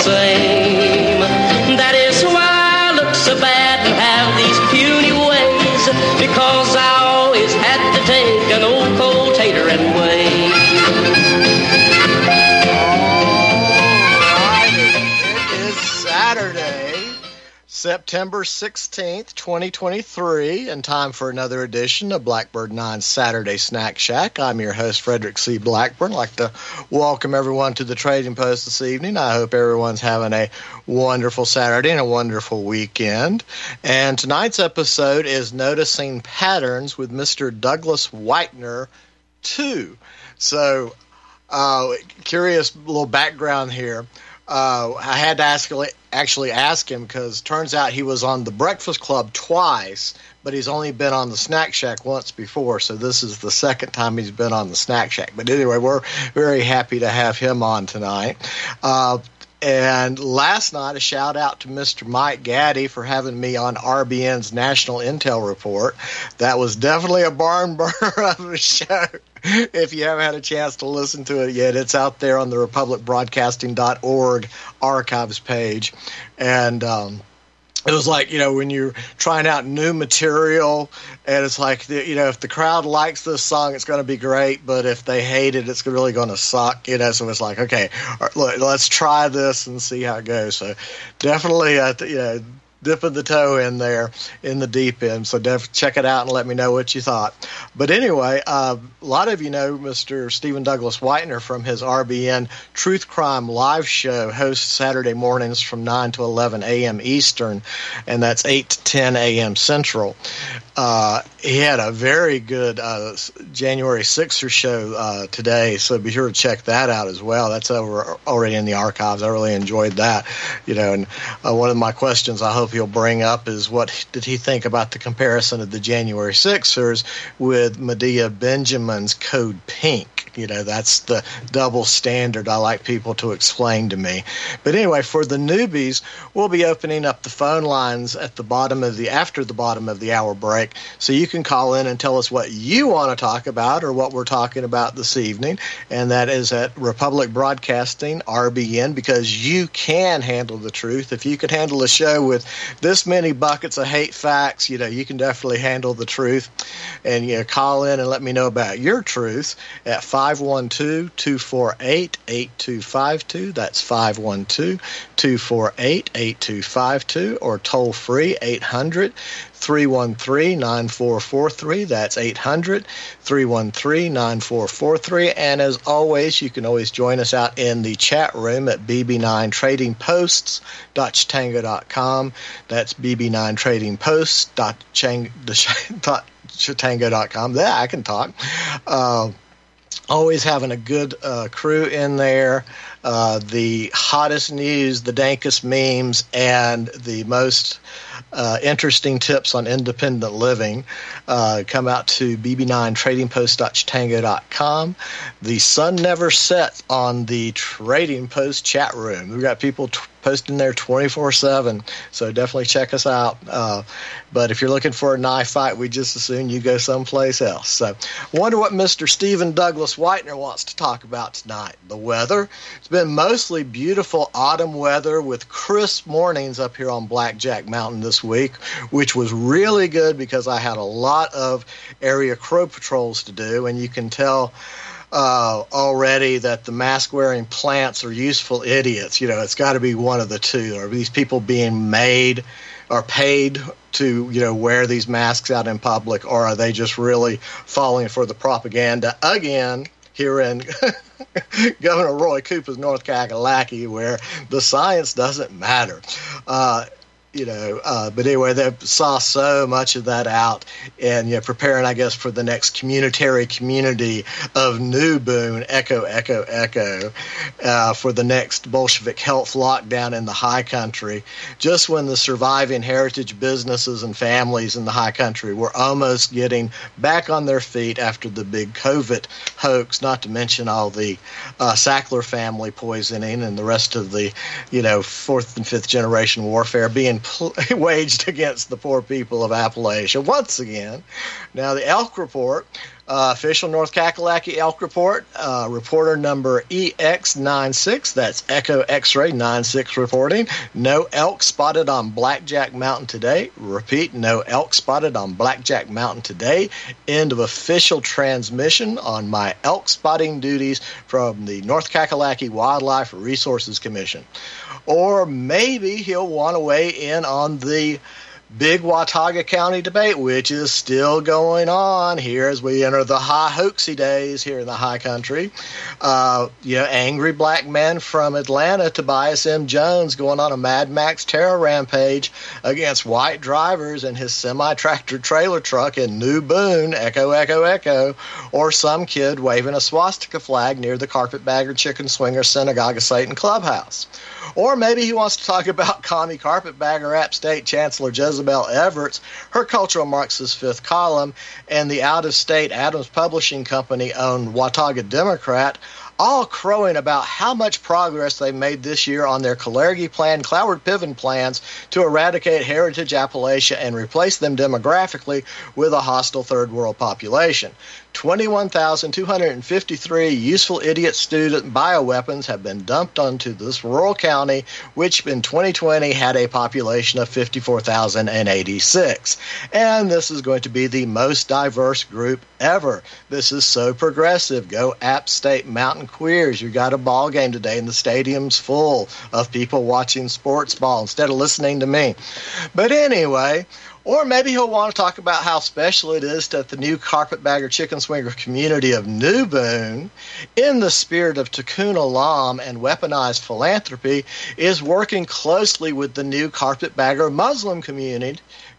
same. That is why I look so bad and have these puny ways, because I always had to take an old cold tater and wait. It is Saturday, September 16th, 2023, and time for another edition of Blackbird 9 Saturday Snack Shack. I'm your host, Frederick C. Blackburn. I'd like to welcome everyone to the Trading Post this evening. I hope everyone's having a wonderful Saturday and a wonderful weekend. And tonight's episode is Noticing Patterns with Mr. Douglas Whitener 2. So, curious little background here. I had to actually ask him because turns out he was on the Breakfast Club twice, but he's only been on the Snack Shack once before, so this is the second time he's been on the Snack Shack. But anyway, we're very happy to have him on tonight. And last night, a shout out to Mr. Mike Gaddy for having me on RBN's National Intel Report. That was definitely a barn burner of a show. If you haven't had a chance to listen to it yet, it's out there on the republicbroadcasting.org archives page. And it was like, when you're trying out new material, and it's like, if the crowd likes this song, it's going to be great, but if they hate it, it's really going to suck, so it's like, okay, let's try this and see how it goes. So definitely, dipping the toe in there in the deep end. So check it out and let me know what you thought. But anyway, a lot of you know Mr. Stephen Douglas Whitener from his RBN Truth Crime live show, hosts Saturday mornings from 9 to 11 a.m. Eastern, and that's 8 to 10 a.m. Central. He had a very good January 6th show today, so be sure to check that out as well. That's already in the archives. I really enjoyed that. And one of my questions I hope he'll bring up is what did he think about the comparison of the January 6ers with Medea Benjamin's Code Pink. That's the double standard I like people to explain to me. But anyway, for the newbies, we'll be opening up the phone lines after the bottom of the hour break, so you can call in and tell us what you want to talk about or what we're talking about this evening, and that is at Republic Broadcasting RBN, because you can handle the truth. If you can handle a show with this many buckets of hate facts, you can definitely handle the truth. And call in and let me know about your truth at 512-248-8252. That's 512-248-8252, or toll free 800-313-9443. That's 800-313-9443. And as always, you can always join us out in the chat room at bb9tradingposts.chatango.com. That's bb9tradingposts.chatango.com. Yeah, I can talk. Always having a good crew in there. The hottest news, the dankest memes, and the most interesting tips on independent living come out to bb9tradingpost.chatango.com. The sun never sets on the Trading Post chat room. We've got people posting there 24/7, so definitely check us out. But if you're looking for a knife fight, we just assume you go someplace else. So I wonder what Mr. Stephen Douglas Whitener wants to talk about tonight. The weather. It's been mostly beautiful autumn weather with crisp mornings up here on Blackjack Mountain this week, which was really good because I had a lot of area crow patrols to do, and you can tell already that the mask-wearing plants are useful idiots. It's got to be one of the two. Are these people being made or paid to, wear these masks out in public, or are they just really falling for the propaganda again here in Governor Roy Cooper's North Kakalaki, where the science doesn't matter? But anyway, they saw so much of that out, and preparing, I guess, for the next community of New Boone, echo, echo, echo, for the next Bolshevik health lockdown in the high country, just when the surviving heritage businesses and families in the high country were almost getting back on their feet after the big COVID hoax, not to mention all the Sackler family poisoning and the rest of the, fourth and fifth generation warfare being waged against the poor people of Appalachia once again. Now, the elk report, official North Kakalaki elk report, reporter number EX96, that's Echo X-ray 96 reporting. No elk spotted on Blackjack Mountain today. Repeat, no elk spotted on Blackjack Mountain today. End of official transmission on my elk spotting duties from the North Kakalaki Wildlife Resources Commission. Or maybe he'll want to weigh in on the big Watauga County debate, which is still going on here as we enter the high hoaxy days here in the high country. Angry black man from Atlanta, Tobias M. Jones, going on a Mad Max terror rampage against white drivers in his semi-tractor trailer truck in New Boone, echo, echo, echo, or some kid waving a swastika flag near the Carpetbagger Chicken Swinger Synagogue of Satan Clubhouse. Or maybe he wants to talk about commie carpetbagger App State Chancellor Jezebel Everts, her cultural Marxist fifth column, and the out-of-state Adams Publishing Company-owned Watauga Democrat, all crowing about how much progress they made this year on their Kalergi plan, Cloward-Piven plans to eradicate heritage Appalachia and replace them demographically with a hostile third world population. 21,253 useful idiot student bioweapons have been dumped onto this rural county, which in 2020 had a population of 54,086. And this is going to be the most diverse group ever. This is so progressive. Go App State Mountain Queers. You got a ball game today and the stadium's full of people watching sports ball instead of listening to me. But anyway, or maybe he'll want to talk about how special it is that the new Carpetbagger Chicken Swinger community of New Boone, in the spirit of Tikkun Olam and weaponized philanthropy, is working closely with the new Carpetbagger Muslim community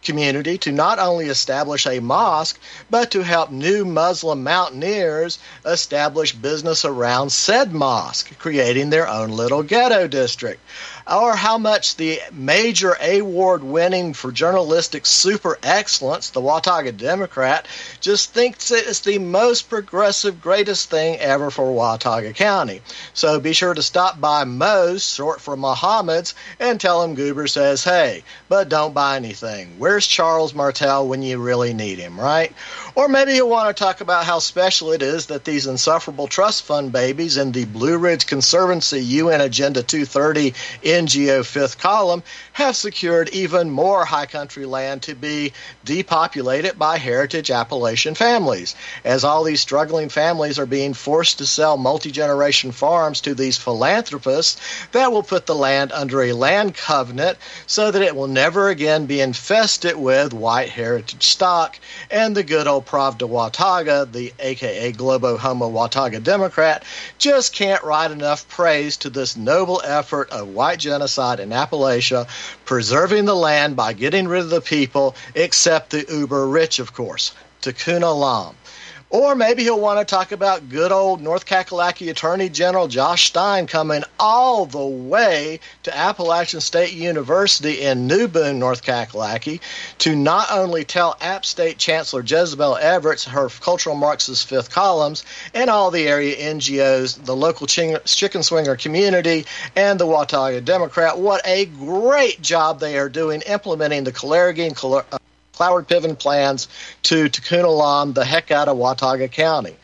to not only establish a mosque, but to help new Muslim mountaineers establish business around said mosque, creating their own little ghetto district. Or how much the major award-winning for journalistic super excellence, the Watauga Democrat, just thinks it is the most progressive, greatest thing ever for Watauga County. So be sure to stop by Mo's, short for Muhammad's, and tell him Goober says, hey, but don't buy anything. Where's Charles Martel when you really need him, right? Or maybe he'll want to talk about how special it is that these insufferable trust fund babies in the Blue Ridge Conservancy UN Agenda 230 NGO fifth column have secured even more high country land to be depopulated by heritage Appalachian families. As all these struggling families are being forced to sell multi-generation farms to these philanthropists that will put the land under a land covenant so that it will never again be infested with white heritage stock, and the good old Pravda Watauga, the aka Globo Homo Watauga Democrat, just can't write enough praise to this noble effort of white genocide in Appalachia, preserving the land by getting rid of the people, except the uber rich, of course. Tikkun Olam. Or maybe he'll want to talk about good old North Kakalaki Attorney General Josh Stein coming all the way to Appalachian State University in New Boone, North Kakalaki, to not only tell App State Chancellor Jezebel Everts, her cultural Marxist fifth columns, and all the area NGOs, the local chicken swinger community, and the Watauga Democrat, what a great job they are doing implementing the Kalergi and Cloward-Piven plans to Tikkun Olam the heck out of Watauga County.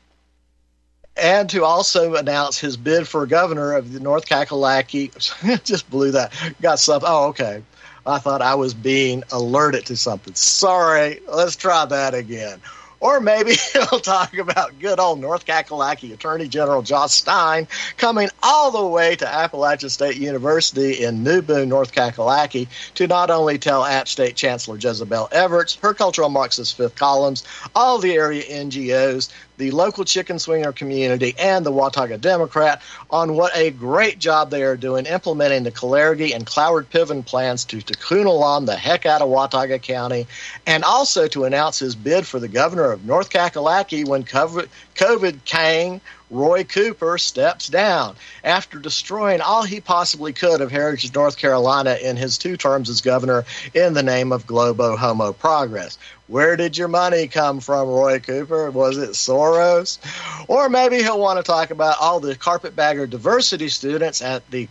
And to also announce his bid for governor of the North Kakalaki. Just blew that. Got something. Oh, okay. I thought I was being alerted to something. Sorry. Let's try that again. Or maybe he'll talk about good old North Kakalaki Attorney General Josh Stein coming all the way to Appalachian State University in New Boone, North Kakalaki, to not only tell App State Chancellor Jezebel Everts, her cultural Marxist fifth columns, all the area NGOs, the local chicken swinger community, and the Watauga Democrat on what a great job they are doing implementing the Kalergi and Cloward-Piven plans to Tikkun Olam the heck out of Watauga County, and also to announce his bid for the governor of North Kakalaki when COVID came Roy Cooper steps down after destroying all he possibly could of Heritage, North Carolina in his 2 terms as governor in the name of Globo Homo Progress. Where did your money come from, Roy Cooper? Was it Soros? Or maybe he'll want to talk about all the carpetbagger diversity students at the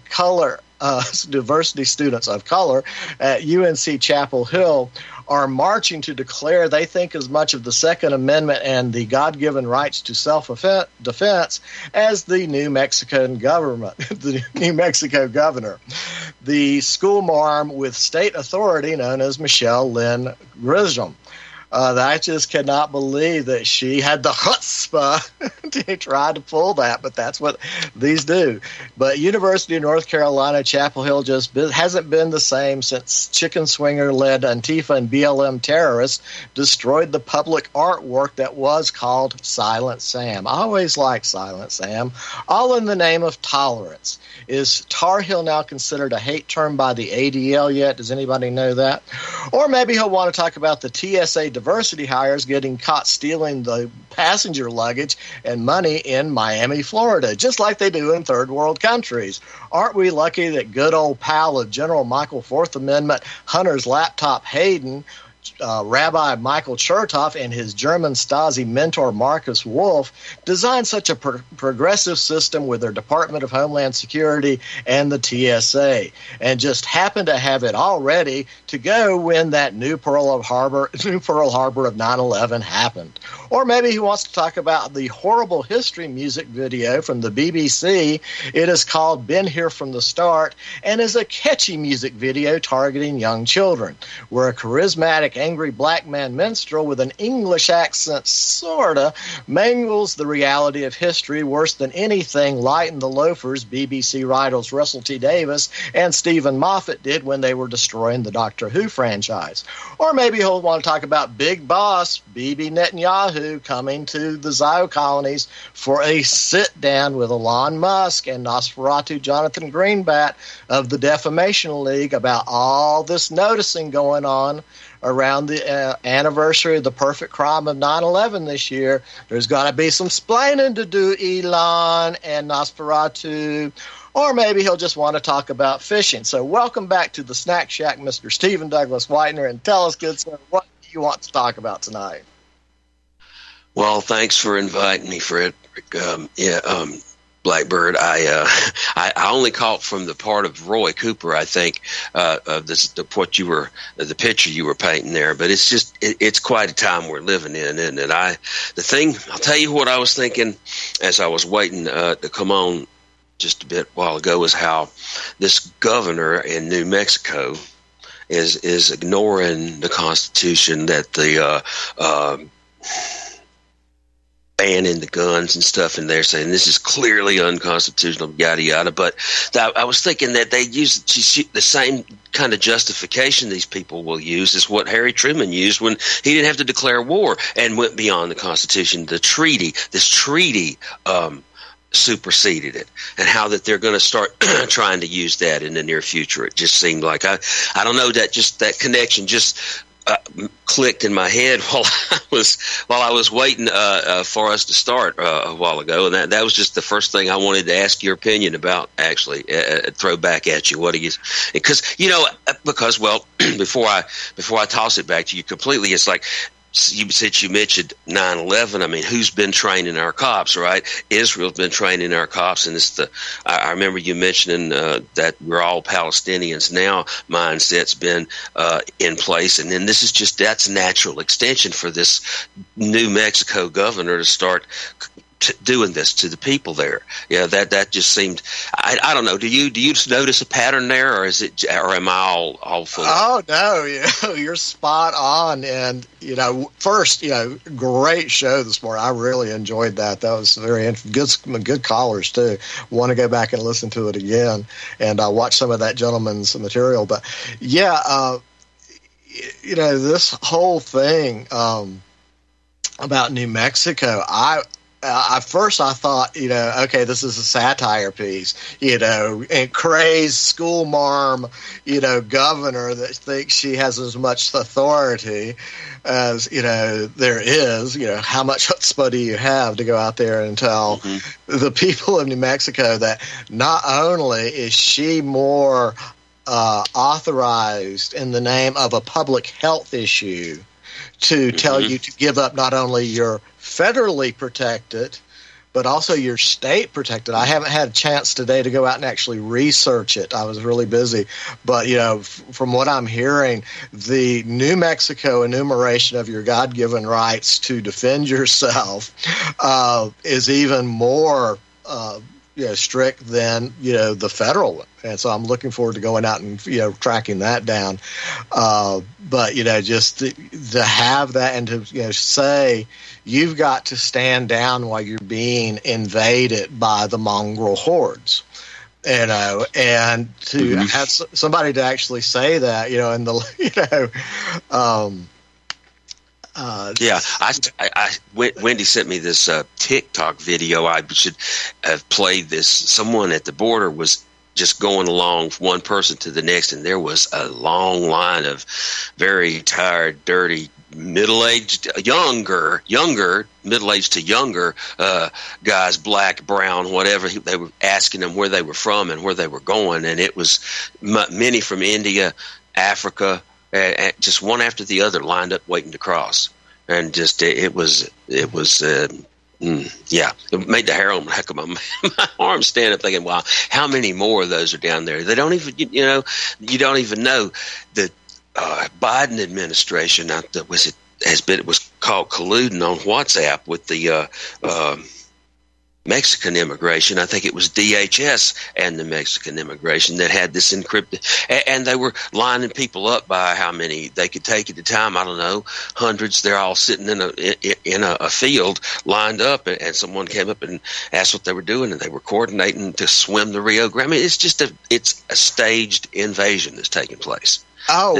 diversity students of color at UNC Chapel Hill are marching to declare they think as much of the Second Amendment and the God-given rights to self-defense as the New Mexican government, the New Mexico governor. The school marm with state authority known as Michelle Lynn Grisham. I just cannot believe that she had the chutzpah to try to pull that, but that's what these do. But University of North Carolina, Chapel Hill just hasn't been the same since chicken swinger-led Antifa and BLM terrorists destroyed the public artwork that was called Silent Sam. I always liked Silent Sam, all in the name of tolerance. Is Tar Heel now considered a hate term by the ADL yet? Does anybody know that? Or maybe he'll want to talk about the TSA diversity hires getting caught stealing the passenger luggage and money in Miami, Florida, just like they do in third world countries. Aren't we lucky that good old pal of General Michael Fourth Amendment Hunter's laptop Hayden, Rabbi Michael Chertoff, and his German Stasi mentor Marcus Wolf designed such a progressive system with their Department of Homeland Security and the TSA, and just happened to have it all ready to go when that new Pearl Harbor of 9/11 happened. Or maybe he wants to talk about the horrible history music video from the BBC. It is called Been Here from the Start and is a catchy music video targeting young children, where a charismatic angry black man minstrel with an English accent sorta mangles the reality of history worse than anything Light and the Loafers, BBC writers Russell T. Davis and Stephen Moffat did when they were destroying the Doctor Who franchise. Or maybe he'll want to talk about Big Boss Bibi Netanyahu coming to the Zio colonies for a sit-down with Elon Musk and Nosferatu Jonathan Greenblatt of the Defamation League about all this noticing going on around the anniversary of the perfect crime of 9/11 this year. There's got to be some splaining to do, Elon and Nosferatu. Or maybe he'll just want to talk about fishing. So welcome back to the Snack Shack, Mr. Stephen Douglas Whitener, and tell us, good sir, what do you want to talk about tonight? Well, thanks for inviting me, Fred. Blackbird. I only caught from the part of Roy Cooper, I think, of the picture you were painting there. But it's quite a time we're living in, isn't it? I'll tell you what I was thinking as I was waiting to come on just a bit while ago is how this governor in New Mexico is ignoring the Constitution, that the banning the guns and stuff, and they're saying this is clearly unconstitutional, yada yada. But I was thinking that they use the same kind of justification these people will use as what Harry Truman used when he didn't have to declare war and went beyond the Constitution. This treaty superseded it, and how that they're going to start trying to use that in the near future. It just seemed like I don't know, that connection just clicked in my head while I was waiting for us to start a while ago, and that was just the first thing I wanted to ask your opinion about. Actually, throw back at you. What do you? Because well, before I toss it back to you completely, it's like, you mentioned 9/11. I mean, who's been training our cops, right? Israel's been training our cops, and I remember you mentioning that we're all Palestinians now. Mindset's been in place, and then that's a natural extension for this New Mexico governor to start doing this to the people there. Yeah, that just seemed. I don't know. Do you notice a pattern there, or am I all full? Oh no, you're spot on. And first, great show this morning. I really enjoyed that. That was very interesting. Good callers too. Want to go back and listen to it again and watch some of that gentleman's material. But yeah, this whole thing about New Mexico, at first I thought, okay, this is a satire piece, and crazed school marm, governor that thinks she has as much authority as, there is, how much chutzpah do you have to go out there and tell the people of New Mexico that not only is she more authorized in the name of a public health issue to tell you to give up not only your federally protected, but also your state protected. I haven't had a chance today to go out and actually research it. I was really busy. But, from what I'm hearing, the New Mexico enumeration of your God-given rights to defend yourself is even more strict than, the federal one. And so I'm looking forward to going out and, tracking that down. But, just to have that and to, say you've got to stand down while you're being invaded by the mongrel hordes. And to have somebody to actually say that, and Wendy sent me this TikTok video. I should have played this. Someone at the border was just going along from one person to the next, and there was a long line of very tired, dirty, middle-aged, younger, middle-aged to younger guys, black, brown, whatever. They were asking them where they were from and where they were going, and it was many from India, Africa, and just one after the other lined up waiting to cross. And just it made the hair on the back of my arm stand up, thinking, wow, how many more of those are down there? They don't even, you don't even know the Biden administration. It was called colluding on WhatsApp with the Mexican immigration. I think it was DHS and the Mexican immigration that had this encrypted, and they were lining people up by how many they could take at a time. I don't know, hundreds. They're all sitting in a field lined up, and someone came up and asked what they were doing, and they were coordinating to swim the Rio Grande. I mean, it's a staged invasion that's taking place. Oh,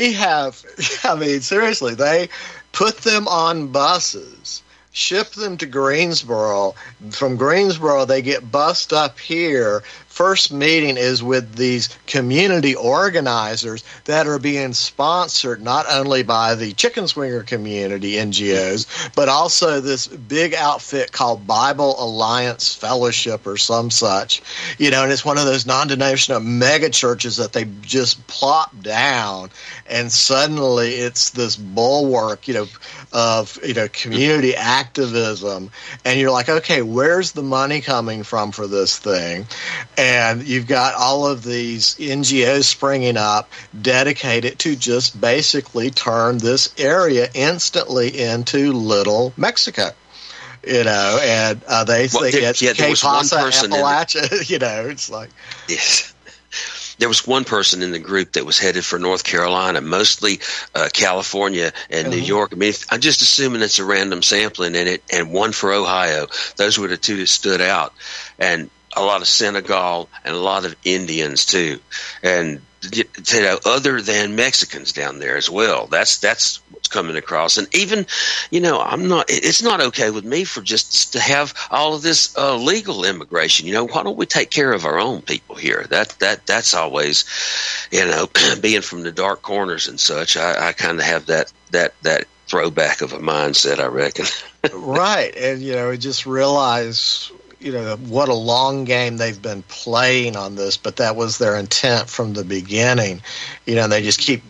seriously, they put them on buses, ship them to Greensboro. From Greensboro, they get bussed up here. First meeting is with these community organizers that are being sponsored not only by the Chicken Swinger community NGOs, but also this big outfit called Bible Alliance Fellowship or some such. And it's one of those non-denominational mega churches that they just plop down, and suddenly it's this bulwark, of community activism, and you're like, okay, where's the money coming from for this thing? And you've got all of these NGOs springing up dedicated to just basically turn this area instantly into Little Mexico. And they think it's Cape Pasa, Appalachia. It's like, yes. There was one person in the group that was headed for North Carolina, mostly California and New York. I mean, I'm just assuming it's a random sampling, and one for Ohio. Those were the two that stood out, and a lot of Senegal and a lot of Indians too, and other than Mexicans down there as well. That's what's coming across. And even, it's not okay with me for just to have all of this legal immigration. Why don't we take care of our own people here? That's always, being from the dark corners and such. I kind of have that throwback of a mindset, I reckon. Right. And, just realize, what a long game they've been playing on this, but that was their intent from the beginning. And they just keep,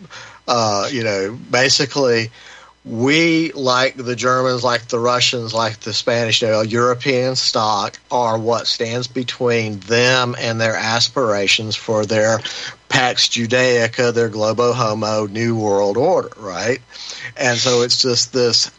basically, we, like the Germans, like the Russians, like the Spanish, European stock are what stands between them and their aspirations for their Pax Judaica, their Globo Homo, New World Order, right? And so it's just this,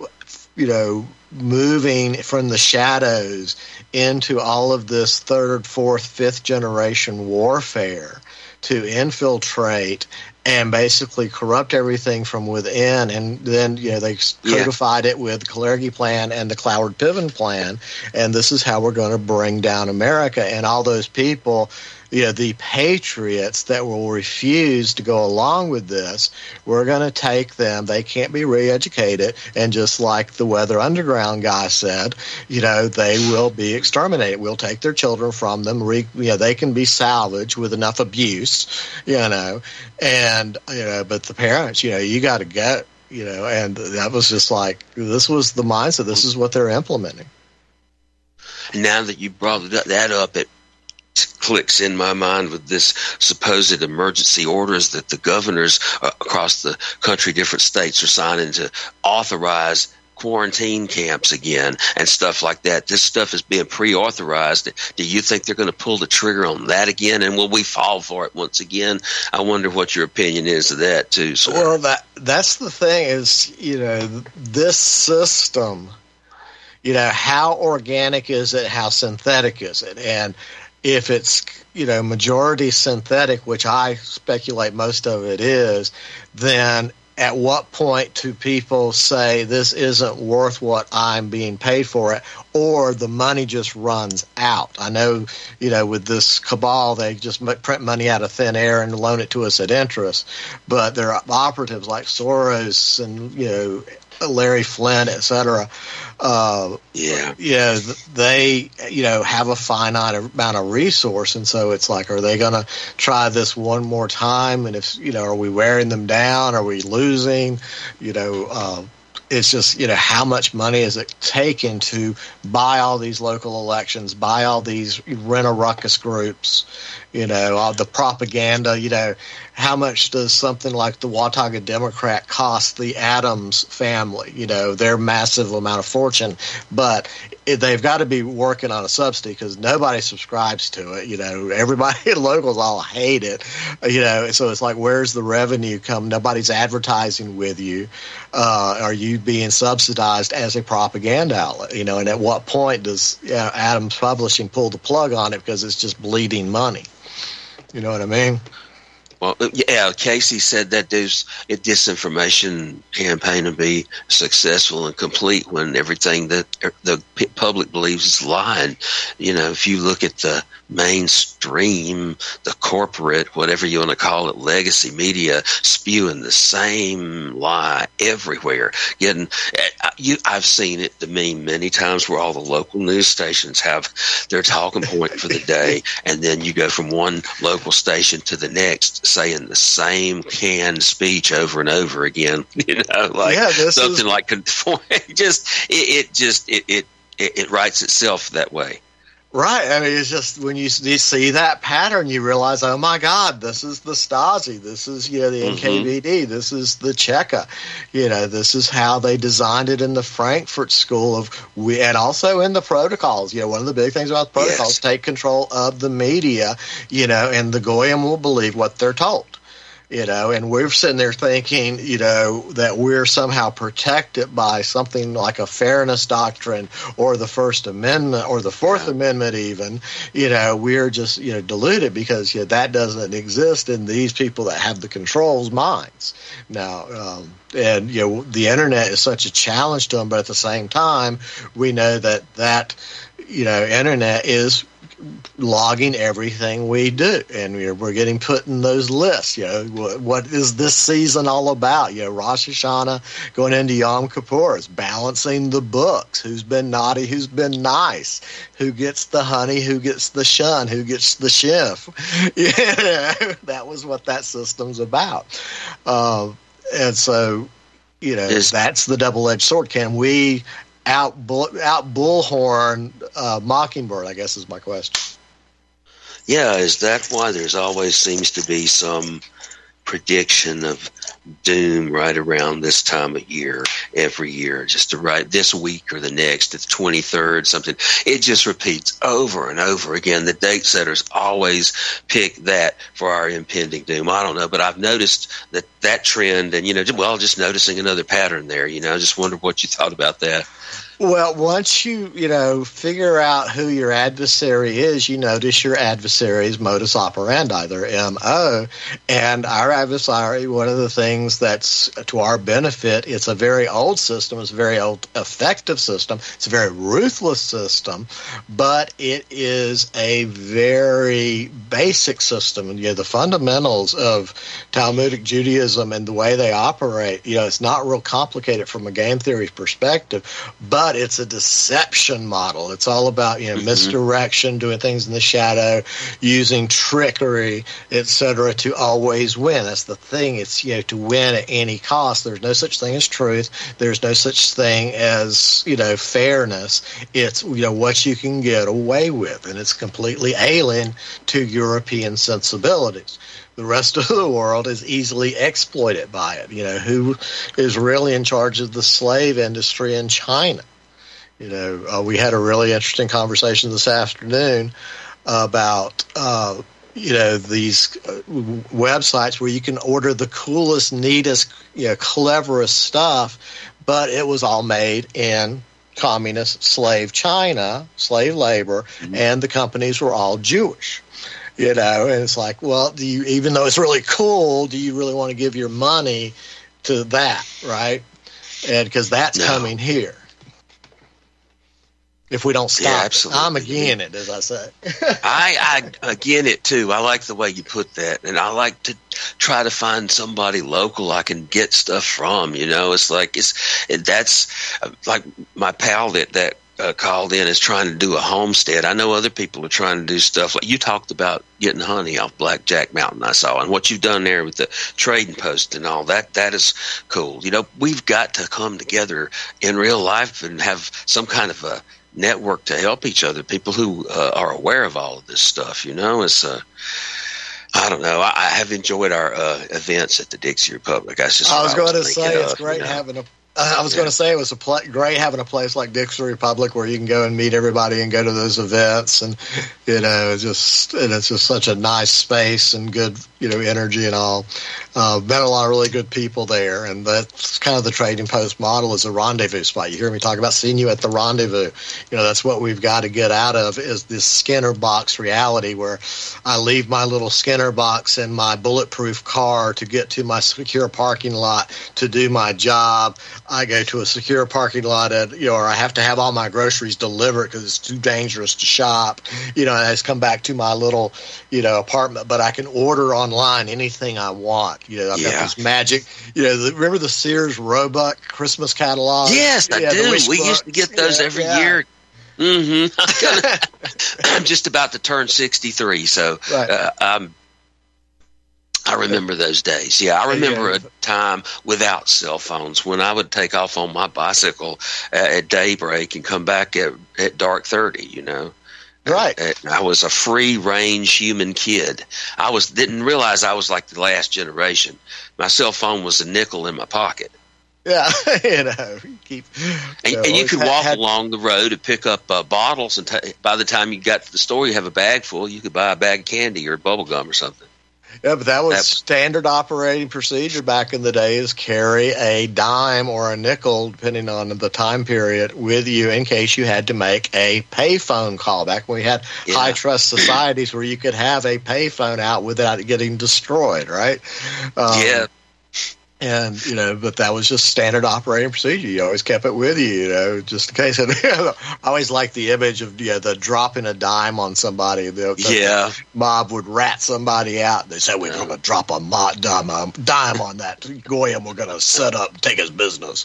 moving from the shadows into all of this third, fourth, fifth generation warfare to infiltrate and basically corrupt everything from within. And then, they codified it with the Kalergi Plan and the Cloward-Piven Plan. And this is how we're going to bring down America. And all those people the patriots that will refuse to go along with this, we're going to take them. They can't be re-educated. And just like the Weather Underground guy said, they will be exterminated. We'll take their children from them. They can be salvaged with enough abuse, and, but the parents, you got to go, and that was just like, this was the mindset. This is what they're implementing. Now that you brought that up, it clicks in my mind with this supposed emergency orders that the governors across the country, different states, are signing to authorize quarantine camps again and stuff like that. This stuff is being pre-authorized. Do you think they're going to pull the trigger on that again? And will we fall for it once again? I wonder what your opinion is of that too, sir. Well, that's the thing is, this system, how organic is it? How synthetic is it? And if it's, majority synthetic, which I speculate most of it is, then at what point do people say this isn't worth what I'm being paid for it, or the money just runs out? I know, with this cabal, they just print money out of thin air and loan it to us at interest. But there are operatives like Soros and, Larry Flynn, et cetera. They, have a finite amount of resource. And so it's like, are they going to try this one more time? And if, are we wearing them down? Are we losing? It's just, how much money is it taking to buy all these local elections, buy all these rent-a-ruckus groups, all the propaganda, how much does something like the Watauga Democrat cost the Adams family, their massive amount of fortune? But they've got to be working on a subsidy because nobody subscribes to it. Everybody locals all hate it, so it's like, where's the revenue come? Nobody's advertising with you. Are you being subsidized as a propaganda outlet? And at what point does Adams Publishing pull the plug on it because it's just bleeding money? You know what I mean? Well, yeah, Casey said that there's a disinformation campaign to be successful and complete when everything that the public believes is lying. If you look at the mainstream, the corporate, whatever you want to call it, legacy media, spewing the same lie everywhere. I've seen it, the meme, many times where all the local news stations have their talking point for the day, and then you go from one local station to the next saying the same canned speech over and over again. Something like it writes itself that way. Right. I mean, it's just when you see that pattern, you realize, oh my God, this is the Stasi, this is the NKVD, this is the Cheka, this is how they designed it in the Frankfurt School and also in the protocols. One of the big things about the protocols, take control of the media, and the Goyim will believe what they're told. And we're sitting there thinking, that we're somehow protected by something like a fairness doctrine or the First Amendment or the Fourth Amendment even. We're just, deluded because that doesn't exist in these people that have the control's minds. Now, the internet is such a challenge to them, but at the same time, we know that internet is logging everything we do, and we're getting put in those lists. What is this season all about? Rosh Hashanah going into Yom Kippur is balancing the books. Who's been naughty? Who's been nice? Who gets the honey? Who gets the shun? Who gets the shift? That was what that system's about. And so, that's the double-edged sword. Can we out bullhorn Mockingbird, I guess, is my question. Yeah, is that why there's always seems to be some prediction of doom right around this time of year, every year, just to right this week or the next, it's 23rd, something. It just repeats over and over again. The date setters always pick that for our impending doom. I don't know, but I've noticed that trend, and just noticing another pattern there. I just wondered what you thought about that. Well, once you figure out who your adversary is, you notice your adversary's modus operandi, their MO. And our adversary, one of the things that's to our benefit, it's a very old system, it's a very old effective system, it's a very ruthless system, but it is a very basic system. And the fundamentals of Talmudic Judaism and the way they operate, it's not real complicated from a game theory perspective, but it's a deception model. It's all about misdirection, doing things in the shadow, using trickery, etc., to always win. That's the thing. It's to win at any cost. There's no such thing as truth. There's no such thing as fairness. It's what you can get away with, and it's completely alien to European sensibilities. The rest of the world is easily exploited by it. Who is really in charge of the slave industry in China? We had a really interesting conversation this afternoon about, these websites where you can order the coolest, neatest, cleverest stuff, but it was all made in communist slave China, slave labor, and the companies were all Jewish. And it's like, well, even though it's really cool, do you really want to give your money to that, right? And because that's coming here. If we don't stop, I'm again it, as I say. I again it too. I like the way you put that, and I like to try to find somebody local I can get stuff from. It's like that's like my pal that called in is trying to do a homestead. I know other people are trying to do stuff like you talked about getting honey off Blackjack Mountain. I saw, and what you've done there with the trading post and all that is cool. We've got to come together in real life and have some kind of a network to help each other, people who are aware of all of this stuff. It's I don't know. I have enjoyed our events at the Dixie Republic. I was going to say it's great having a. I was going to say it was great having a place like Dixie Republic where you can go and meet everybody and go to those events, and it's just such a nice space and good energy and all. Met a lot of really good people there, and that's kind of the Trading Post model is a rendezvous spot. You hear me talk about seeing you at the rendezvous. That's what we've got to get out of is this Skinner box reality where I leave my little Skinner box in my bulletproof car to get to my secure parking lot to do my job. I go to a secure parking lot or I have to have all my groceries delivered because it's too dangerous to shop. And I just come back to my little, apartment, but I can order online anything I want. I've got this magic, remember the Sears Roebuck Christmas catalog? Yes, I do. We used to get those every year. Mm-hmm. I'm just about to turn 63, so right. I remember those days. Yeah, I remember a time without cell phones when I would take off on my bicycle at daybreak and come back at dark 30, Right. I was a free-range human kid. Didn't realize I was like the last generation. My cell phone was a nickel in my pocket. Yeah, and you could walk along the road and pick up bottles, and by the time you got to the store, you have a bag full. You could buy a bag of candy or bubble gum or something. Yeah, but that was standard operating procedure back in the day is carry a dime or a nickel, depending on the time period, with you in case you had to make a payphone call. Back when we had high-trust societies where you could have a payphone out without it getting destroyed, right? And, but that was just standard operating procedure. You always kept it with you, just in case. I always liked the image of, the dropping a dime on somebody. The mob would rat somebody out. They said, we're going to drop a dime on that Goyim. We're going to set up and take his business.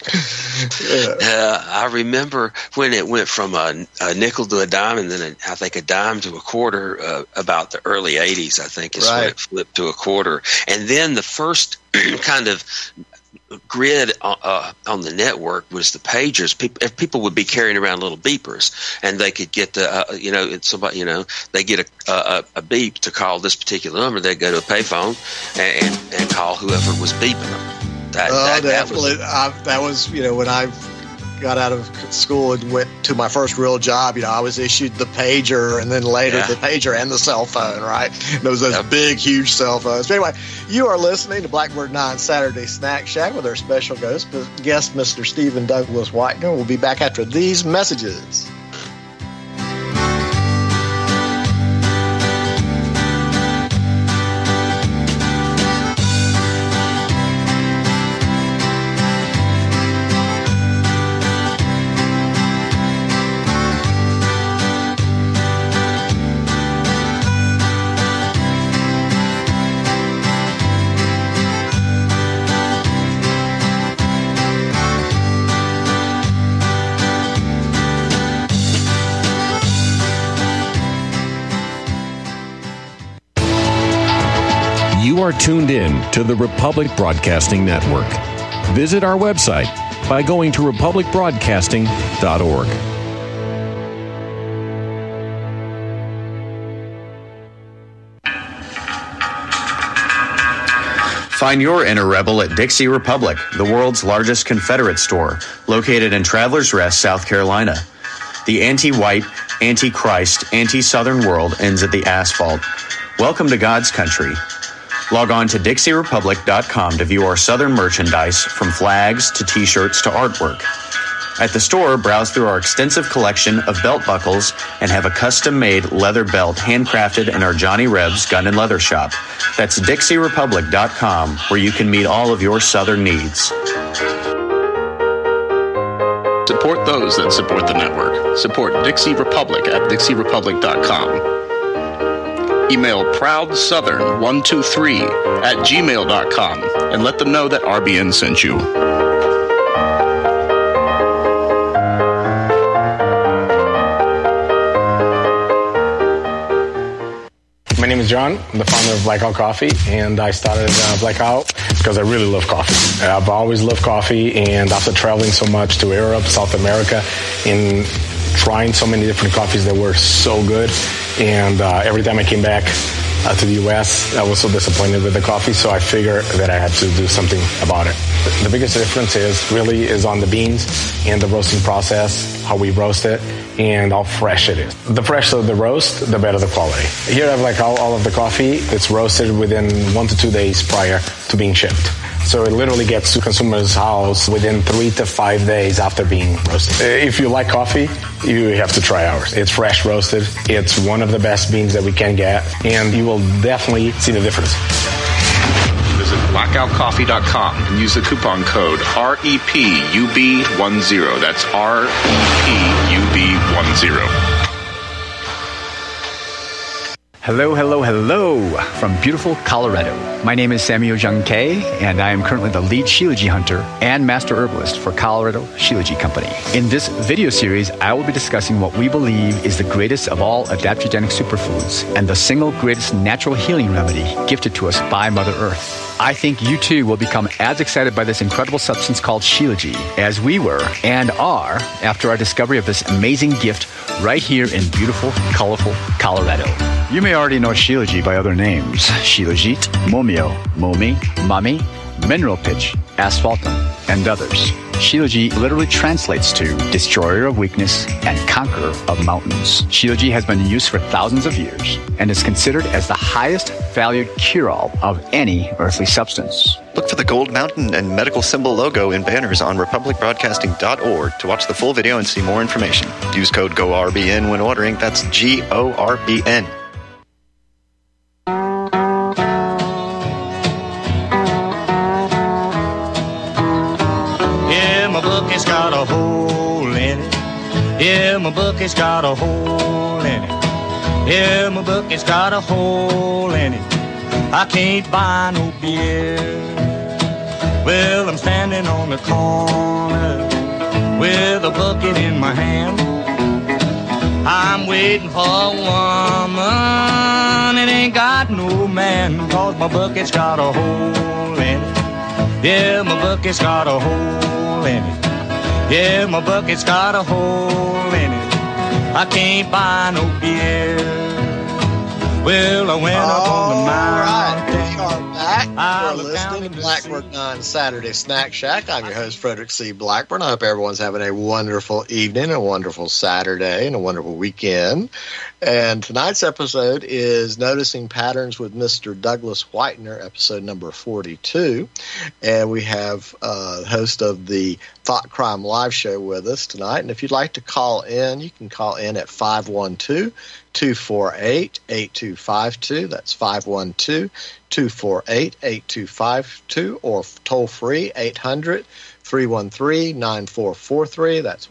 I remember when it went from a nickel to a dime and then I think a dime to a quarter about the early 80s, I think is when it flipped to a quarter. And then the first kind of grid on the network was the pagers. People would be carrying around little beepers, and they could get they get a beep to call this particular number. They go to a payphone and call whoever was beeping them. Definitely. That was when I got out of school and went to my first real job, I was issued the pager and then later the pager and the cell phone, right? And those big, huge cell phones. But anyway, you are listening to Blackbird 9 Saturday Snack Shack with our special guest, Mr. Stephen Douglas Whitener. We'll be back after these messages. You are tuned in to the Republic Broadcasting Network. Visit our website by going to republicbroadcasting.org. Find your inner rebel at Dixie Republic, the world's largest Confederate store, located in Travelers Rest, South Carolina. The anti-white, anti-Christ, anti-Southern world ends at the asphalt. Welcome to God's country. Log on to DixieRepublic.com to view our Southern merchandise, from flags to T-shirts to artwork. At the store, browse through our extensive collection of belt buckles and have a custom-made leather belt handcrafted in our Johnny Rebs Gun and Leather Shop. That's DixieRepublic.com, where you can meet all of your Southern needs. Support those that support the network. Support Dixie Republic at DixieRepublic.com. Email ProudSouthern123@gmail.com and let them know that RBN sent you. My name is John. I'm the founder of Blackout Coffee, and I started Blackout because I really love coffee. I've always loved coffee, and after traveling so much to Europe, South America, and trying so many different coffees that were so good, and every time I came back to the U.S., I was so disappointed with the coffee, so I figured that I had to do something about it. The biggest difference is on the beans and the roasting process, how we roast it, and how fresh it is. The fresher the roast, the better the quality. Here I have all of the coffee. It's roasted within 1 to 2 days prior to being shipped. So it literally gets to consumers' house within 3 to 5 days after being roasted. If you like coffee, you have to try ours. It's fresh roasted. It's one of the best beans that we can get, and you will definitely see the difference. Visit blackoutcoffee.com and use the coupon code REPUB10. That's REPUB10. Hello, hello, hello from beautiful Colorado. My name is Samuel Jung Kay, and I am currently the lead Shilajit hunter and master herbalist for Colorado Shilajit Company. In this video series, I will be discussing what we believe is the greatest of all adaptogenic superfoods and the single greatest natural healing remedy gifted to us by Mother Earth. I think you too will become as excited by this incredible substance called Shilajit as we were and are after our discovery of this amazing gift right here in beautiful, colorful Colorado. You may already know Shilajit by other names: Shilajit, Momio, Momi, Mami, Mineral Pitch, Asphaltum, and others. Shilajit literally translates to destroyer of weakness and conqueror of mountains. Shilajit has been in use for thousands of years and is considered as the highest valued cure-all of any earthly substance. Look for the gold mountain and medical symbol logo in banners on republicbroadcasting.org to watch the full video and see more information. Use code GORBN when ordering. That's GORBN. It's got a hole in it. Yeah, my bucket's got a hole in it. Yeah, my bucket's got a hole in it. I can't buy no beer. Well, I'm standing on the corner with a bucket in my hand. I'm waiting for a woman. It ain't got no man, 'cause my bucket's got a hole in it. Yeah, my bucket's got a hole in it. Yeah, my bucket's got a hole in it. I can't buy no beer. Well, I went up on the mountain. All right, we are back. You're listening to Blackbird 9 Saturday Snack Shack. I'm your host, Frederick C. Blackburn. I hope everyone's having a wonderful evening, a wonderful Saturday, and a wonderful weekend. And tonight's episode is Noticing Patterns with Mr. Douglas Whitener, episode number 42. And we have the host of the Thought Crime Live Show with us tonight. And if you'd like to call in, you can call in at 512-248-8252. That's 512-248-8252, or toll free 800-313-9443. That's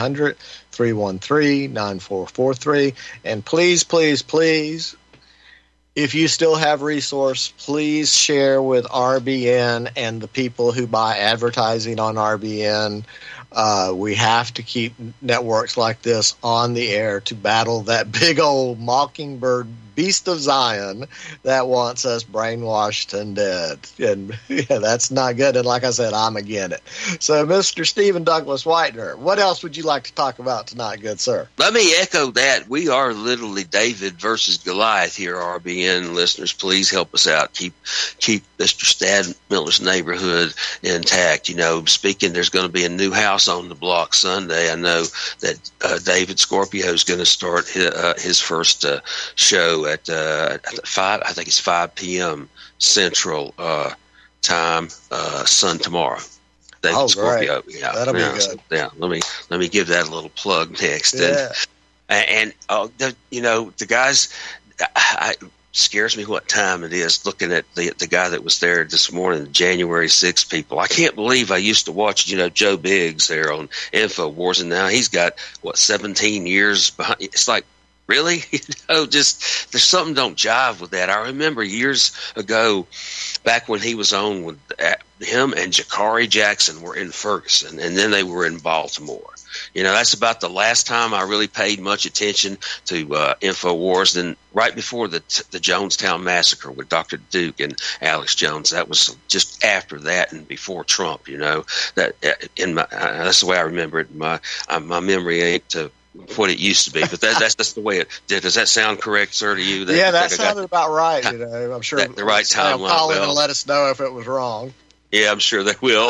1-800-313-9443. And please, please, please, if you still have resource, please share with RBN and the people who buy advertising on RBN. We have to keep networks like this on the air to battle that big old mockingbird beast of Zion that wants us brainwashed and dead. And yeah, that's not good. And like I said, I'm against it. So, Mr. Stephen Douglas Whitener, what else would you like to talk about tonight, good sir? Let me echo that. We are literally David versus Goliath here, RBN listeners. Please help us out. Keep Mr. Stadmiller's neighborhood intact. You know, speaking, there's going to be a new house on the block Sunday. I know that David Scorpio is going to start his first show at 5. I think it's 5 p.m. Central time. Tomorrow. David Scorpio. Great. Yeah, that'll be good. So, yeah, let me give that a little plug next. Yeah. And the guys. Scares me what time it is, looking at the guy that was there this morning, the January 6 people. I can't believe I used to watch, Joe Biggs there on InfoWars, and now he's got, 17 years behind. It's like, really? Just there's something don't jive with that. I remember years ago, back when he was on with him and Jakari Jackson were in Ferguson, and then they were in Baltimore. That's about the last time I really paid much attention to InfoWars. Then right before the Jonestown massacre with Dr. Duke and Alex Jones, that was just after that and before Trump. That's the way I remember it. My memory ain't what it used to be, but that's the way it did. Does that sound correct, sir, to you? That sounded about right. I'm sure the right time. They'll call in and let us know if it was wrong. Yeah, I'm sure they will.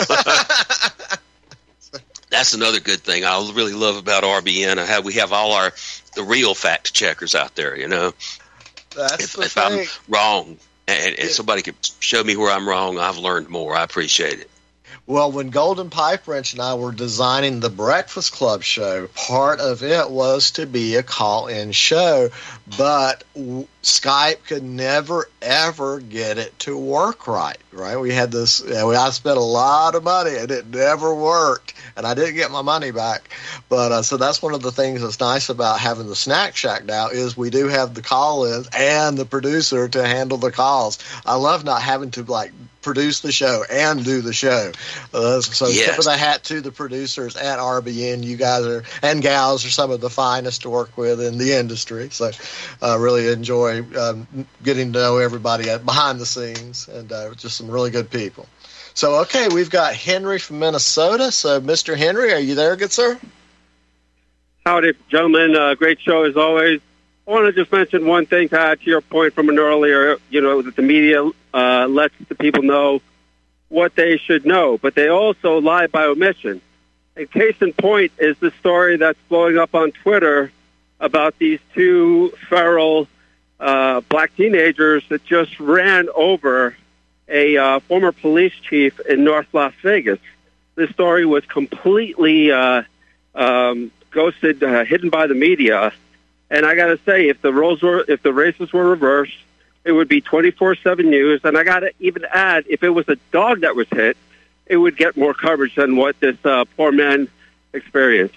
That's another good thing I really love about RBN. We have all the real fact checkers out there. That's if I'm wrong and somebody could show me where I'm wrong, I've learned more. I appreciate it. Well, when Golden Pipe Wrench and I were designing the Breakfast Club show, part of it was to be a call-in show, but Skype could never, ever get it to work right? We had this, I spent a lot of money, and it never worked, and I didn't get my money back. But so that's one of the things that's nice about having the Snack Shack now is we do have the call-ins and the producer to handle the calls. I love not having to, produce the show and do the show. Tip of the hat to the producers at RBN. You guys and gals are some of the finest to work with in the industry. So I really enjoy getting to know everybody behind the scenes, and just some really good people. So, okay, we've got Henry from Minnesota. So, Mr. Henry, are you there, good sir? Howdy, gentlemen. Great show as always. I want to just mention one thing to add to your point from an earlier, that the media lets the people know what they should know, but they also lie by omission. A case in point is the story that's blowing up on Twitter about these two feral black teenagers that just ran over a former police chief in North Las Vegas. This story was completely ghosted, hidden by the media. And I got to say, if the races were reversed, it would be 24/7 news. And I got to even add, if it was a dog that was hit, it would get more coverage than what this poor man experienced.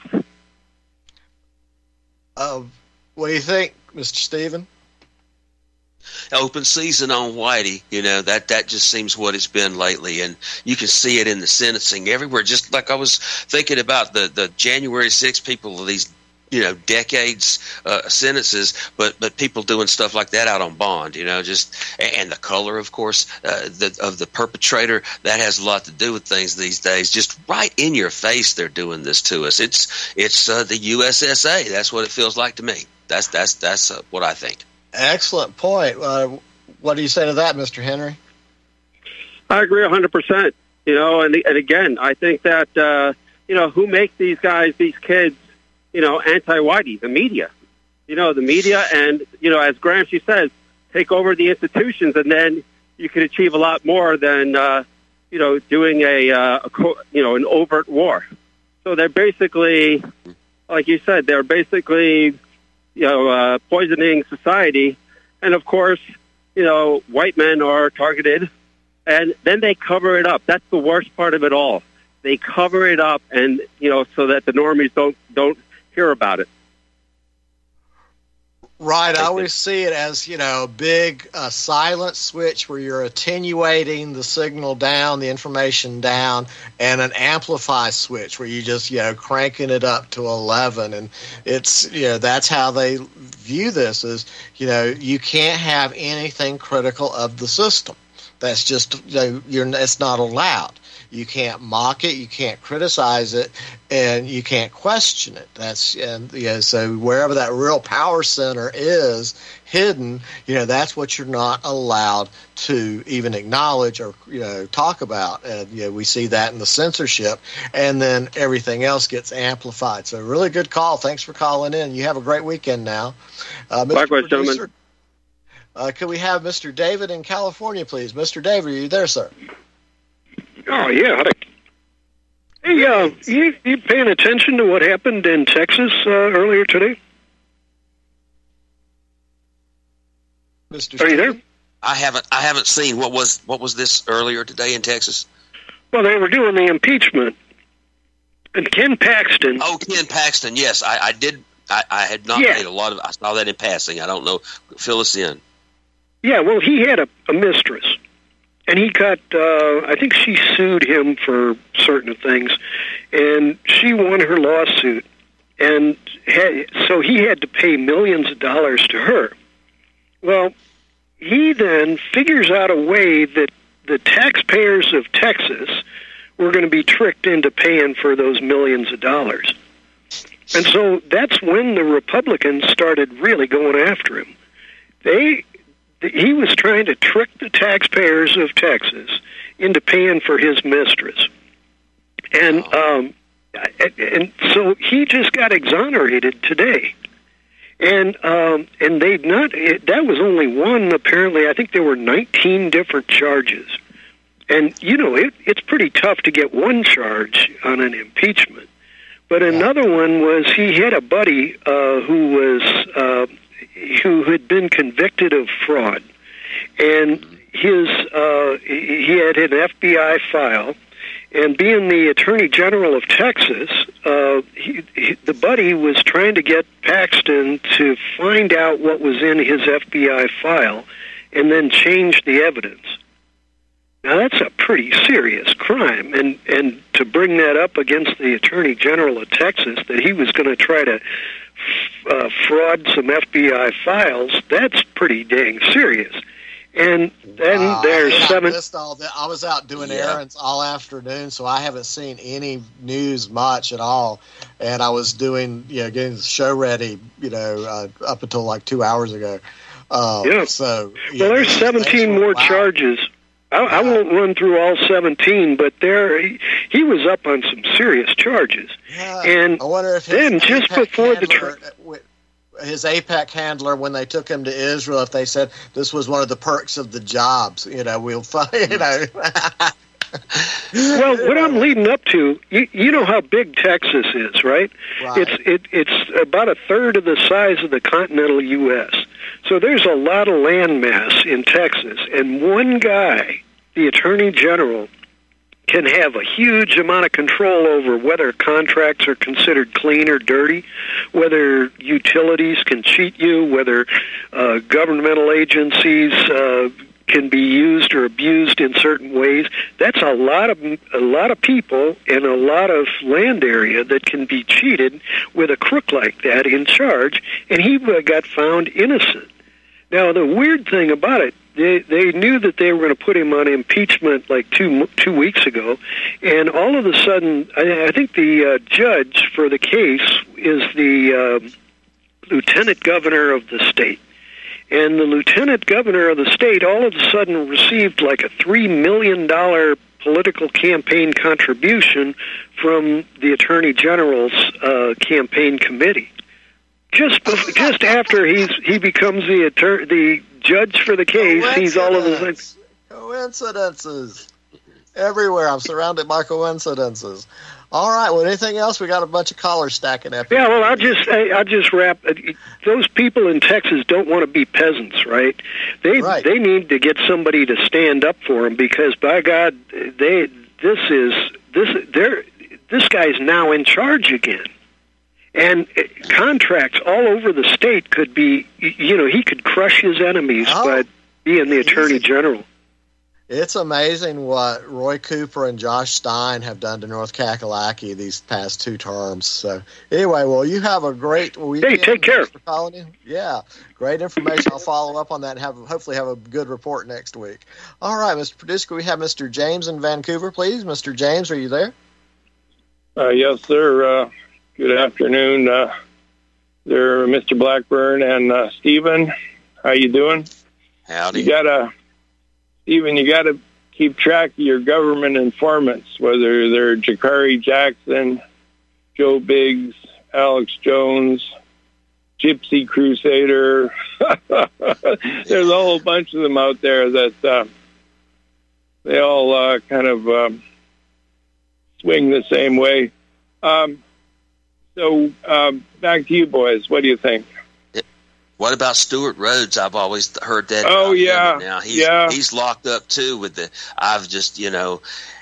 What do you think, Mr. Stephen? Open season on Whitey, that just seems what it's been lately, and you can see it in the sentencing everywhere. Just like I was thinking about the January 6 people of these decades sentences, but people doing stuff like that out on bond, and the color, of course, of the perpetrator, that has a lot to do with things these days. Just right in your face, they're doing this to us. It's the USSA. That's what it feels like to me. That's what I think. Excellent point. What do you say to that, Mr. Henry? I agree 100%. And again, I think that, who make these guys, these kids, anti-whitey? The media. The media and, as Gramsci says, take over the institutions, and then you can achieve a lot more than, doing an overt war. So they're basically, like you said, poisoning society. And, of course, white men are targeted, and then they cover it up. That's the worst part of it all. They cover it up, and, so that the normies don't hear about it. Right. I always see it as, a big silent switch where you're attenuating the signal down, the information down, and an amplify switch where you just, cranking it up to 11. And it's, that's how they view this is, you can't have anything critical of the system. That's just, it's not allowed. You can't mock it, you can't criticize it, and you can't question it. So wherever that real power center is hidden, that's what you're not allowed to even acknowledge or talk about. And we see that in the censorship, and then everything else gets amplified. So really good call. Thanks for calling in. You have a great weekend now. Likewise, gentlemen. Could we have Mr. David in California, please? Mr. David, are you there, sir? Oh, yeah. Hey, you paying attention to what happened in Texas earlier today? Mr. Are you there? I haven't seen what was this earlier today in Texas. Well, they were doing the impeachment, and Ken Paxton. Oh, Ken Paxton. Yes, I did. I had not made a lot of. I saw that in passing. I don't know. Fill us in. Yeah, well, he had a mistress. And he got, I think she sued him for certain things, and she won her lawsuit. And so he had to pay millions of dollars to her. Well, he then figures out a way that the taxpayers of Texas were going to be tricked into paying for those millions of dollars. And so that's when the Republicans started really going after him. He was trying to trick the taxpayers of Texas into paying for his mistress. And so he just got exonerated today. And they've not, that was only one, apparently. I think there were 19 different charges. And, it's pretty tough to get one charge on an impeachment. But another one was he had a buddy who had been convicted of fraud, and he had an FBI file, and being the Attorney General of Texas, the buddy was trying to get Paxton to find out what was in his FBI file and then change the evidence. Now, that's a pretty serious crime, and to bring that up against the Attorney General of Texas, that he was going to try to fraud some FBI files, that's pretty dang serious. And then there's I was out doing errands all afternoon, so I haven't seen any news much at all. And I was doing, getting the show ready, up until like 2 hours ago. So, there's 17 more charges. I won't run through all 17, but he was up on some serious charges. Yeah, and I wonder if then just before his AIPAC handler, when they took him to Israel, if they said this was one of the perks of the jobs, we'll find, Well, what I'm leading up to, you know how big Texas is, right? It's about a third of the size of the continental U.S. So there's a lot of land mass in Texas, and one guy, the Attorney General, can have a huge amount of control over whether contracts are considered clean or dirty, whether utilities can cheat you, whether governmental agencies can be used or abused in certain ways. That's a lot of people and a lot of land area that can be cheated with a crook like that in charge, and he got found innocent. Now, the weird thing about it, they knew that they were going to put him on impeachment like two weeks ago, and all of a sudden, I think the judge for the case is the lieutenant governor of the state. And the lieutenant governor of the state all of a sudden received like a $3 million political campaign contribution from the Attorney General's campaign committee. Just after he becomes the judge for the case, he's all of a sudden... Coincidences. Everywhere. I'm surrounded by coincidences. All right. Well, anything else? We got a bunch of callers stacking up. Yeah. Well, I'll just wrap. Those people in Texas don't want to be peasants, right? They need to get somebody to stand up for them because, by God, this guy's now in charge again. And contracts all over the state could be, he could crush his enemies by being the Attorney General. It's amazing what Roy Cooper and Josh Stein have done to North Kakalaki these past 2 terms. So anyway, well, you have a great weekend. Hey, take care. For calling in. Yeah, great information. I'll follow up on that and hopefully have a good report next week. All right, Mr. Producer, can we have Mr. James in Vancouver, please? Mr. James, are you there? Yes, sir. Good afternoon, there, Mr. Blackburn and Stephen. How you doing? Howdy. Stephen, you got to keep track of your government informants, whether they're Jakari Jackson, Joe Biggs, Alex Jones, Gypsy Crusader. There's a whole bunch of them out there that they all kind of swing the same way. So back to you, boys. What do you think? What about Stuart Rhodes? I've always heard that. Oh, yeah. Now he's locked up too with the. I've just we have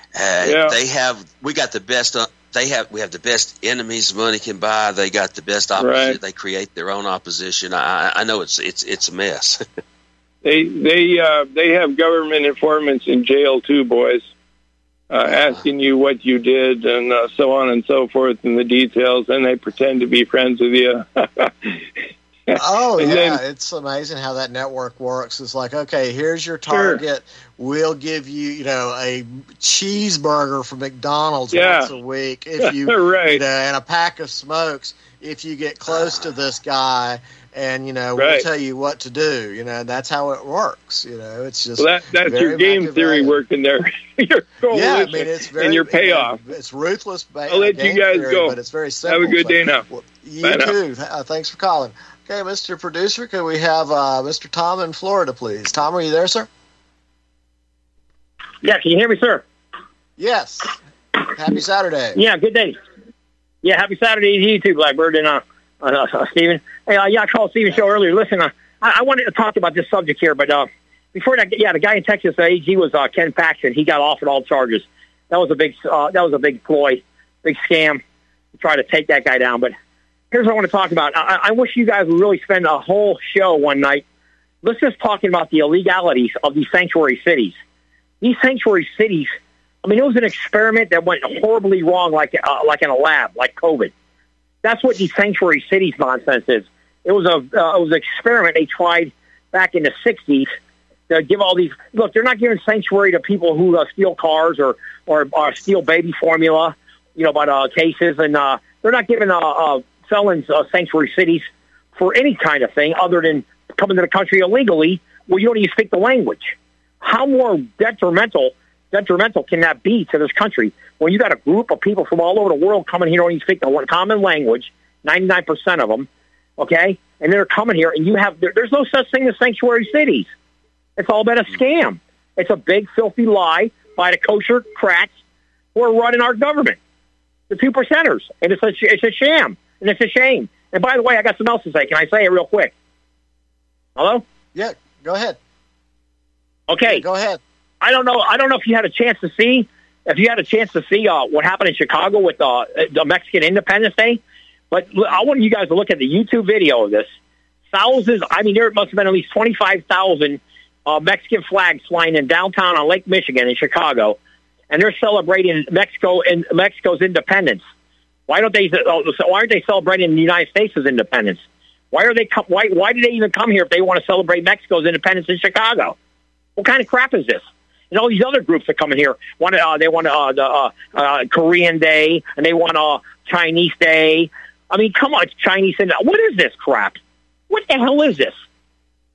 the best. We have the best enemies money can buy. They got the best opposition. Right. They create their own opposition. I know it's a mess. They have government informants in jail too, boys. Asking you what you did and so on and so forth and the details, and they pretend to be friends with you. It's amazing how that network works. It's like, okay, here's your target. Sure. We'll give you, a cheeseburger from McDonald's once a week if you, and a pack of smokes if you get close to this guy. And, we'll tell you what to do. That's how it works. It's just that's your game theory working there. Your coalition it's very, and your payoff. It's ruthless. I'll let you guys go. But it's very simple. Have a good day now. You too. Thanks for calling. Okay, Mr. Producer, can we have Mr. Tom in Florida, please? Tom, are you there, sir? Yeah, can you hear me, sir? Yes. Happy Saturday. Yeah, good day. Yeah, happy Saturday to you too, Blackbird and Stephen. Hey, I called Stephen's show earlier. Listen, I wanted to talk about this subject here, but before that, the guy in Texas, the AG was Ken Paxton. He got offered all charges. That was a big ploy, big scam to try to take that guy down. But here's what I want to talk about. I wish you guys would really spend a whole show one night. Let's just talking about the illegalities of these sanctuary cities. These sanctuary cities, it was an experiment that went horribly wrong, like in a lab, like COVID. That's what these sanctuary cities nonsense is. It was an experiment they tried back in the 60s to give all these. Look, they're not giving sanctuary to people who steal cars or steal baby formula, cases, and they're not giving felons sanctuary cities for any kind of thing other than coming to the country illegally where you don't even speak the language. How more detrimental can that be to this country when you got a group of people from all over the world coming here and don't even speak the common language, 99% of them, okay? And they're coming here, and there's no such thing as sanctuary cities. It's all been a scam. It's a big, filthy lie by the kosher crats who are running our government, the 2%ers. And it's a sham, and it's a shame. And by the way, I got something else to say. Can I say it real quick? Hello? Yeah, go ahead. Okay. Yeah, go ahead. I don't know if you had a chance to see what happened in Chicago with the Mexican Independence Day, but I want you guys to look at the YouTube video of this. Thousands, there must have been at least 25,000 Mexican flags flying in downtown on Lake Michigan in Chicago, and they're celebrating Mexico's independence. Why aren't they celebrating the United States' independence? Why did they even come here if they want to celebrate Mexico's independence in Chicago? What kind of crap is this? And all these other groups that come in here they want the Korean Day and they want Chinese Day. Come on, it's Chinese. What is this crap? What the hell is this?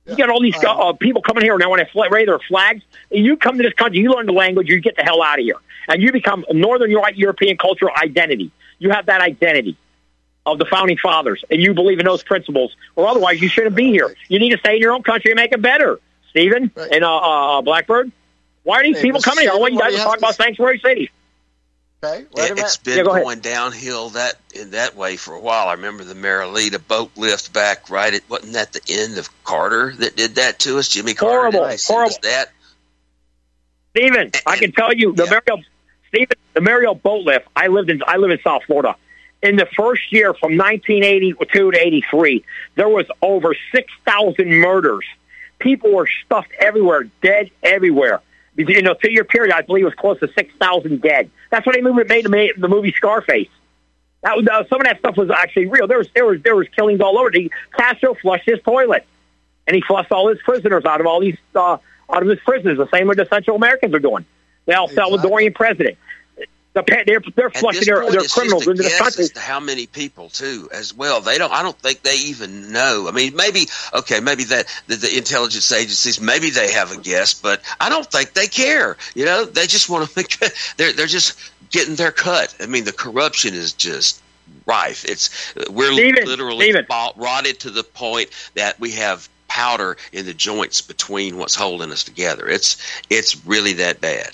You got all these people coming here now when they raise their flags. And you come to this country, you learn the language, you get the hell out of here. And you become Northern European cultural identity. You have that identity of the Founding Fathers, and you believe in those principles, or otherwise you shouldn't be here. You need to stay in your own country and make it better. Stephen and Blackbird, why are these people coming here? I want you guys to talk about sanctuary cities. Okay, it's been going downhill in that way for a while. I remember the Marilita boat lift back wasn't that the end of Carter that did that to us? Jimmy Carter horrible. That. Stephen, I can tell you the Mariel boat lift. I live in South Florida. In the first year, from 1982 to 83, there was over 6,000 murders. People were stuffed everywhere, dead everywhere. 2-year period, I believe, was close to 6,000 dead. That's what they made the movie Scarface. Some of that stuff was actually real. There was killings all over. Castro flushed his toilet, and he flushed all his prisoners out of his prisons. The same way the Central Americans are doing. The El Salvadorian president. They're flushing their criminals into the country. As to how many people too, as well. I don't think they even know. I mean, maybe that the intelligence agencies, maybe they have a guess, but I don't think they care. They just want to make. They're just getting their cut. I mean, the corruption is just rife. We're literally rotted to the point that we have powder in the joints between what's holding us together. It's really that bad.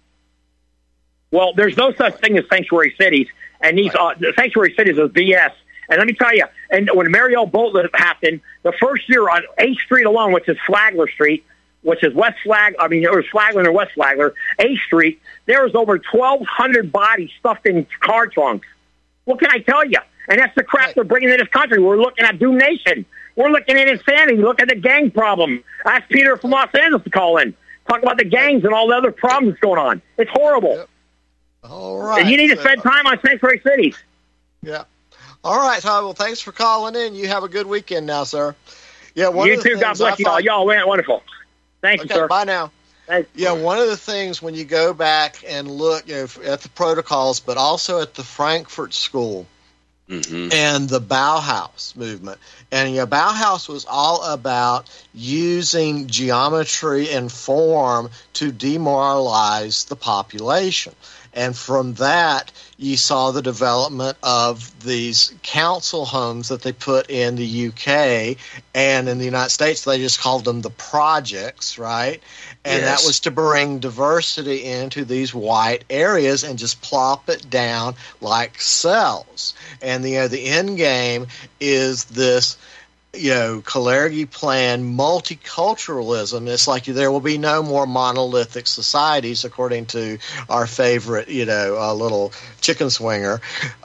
Well, there's no such thing as sanctuary cities, and these sanctuary cities is BS. And let me tell you, and when Mariel boat lift happened, the first year on 8th Street alone, which is Flagler Street, which is West Flagler, it was Flagler and West Flagler, 8th Street, there was over 1,200 bodies stuffed in car trunks. What can I tell you? And that's the crap they're bringing to this country. We're looking at Doom Nation. We're looking at insanity. Look at the gang problem. Ask Peter from Los Angeles to call in. Talk about the gangs and all the other problems going on. It's horrible. Yep. All right. And you need to spend time on sanctuary cities. Yeah. All right, Todd. Well, thanks for calling in. You have a good weekend now, sir. Yeah. You too. God bless you all. Y'all went wonderful. Thank you, sir. Bye now. Thanks. Yeah. One of the things when you go back and look at the protocols, but also at the Frankfurt School and the Bauhaus movement. And Bauhaus was all about using geometry and form to demoralize the population. And from that, you saw the development of these council homes that they put in the UK, and in the United States, they just called them the projects, right? And that was to bring diversity into these white areas and just plop it down like cells. And the end game is this Kalergi plan multiculturalism. It's like there will be no more monolithic societies, according to our favorite, little chicken swinger.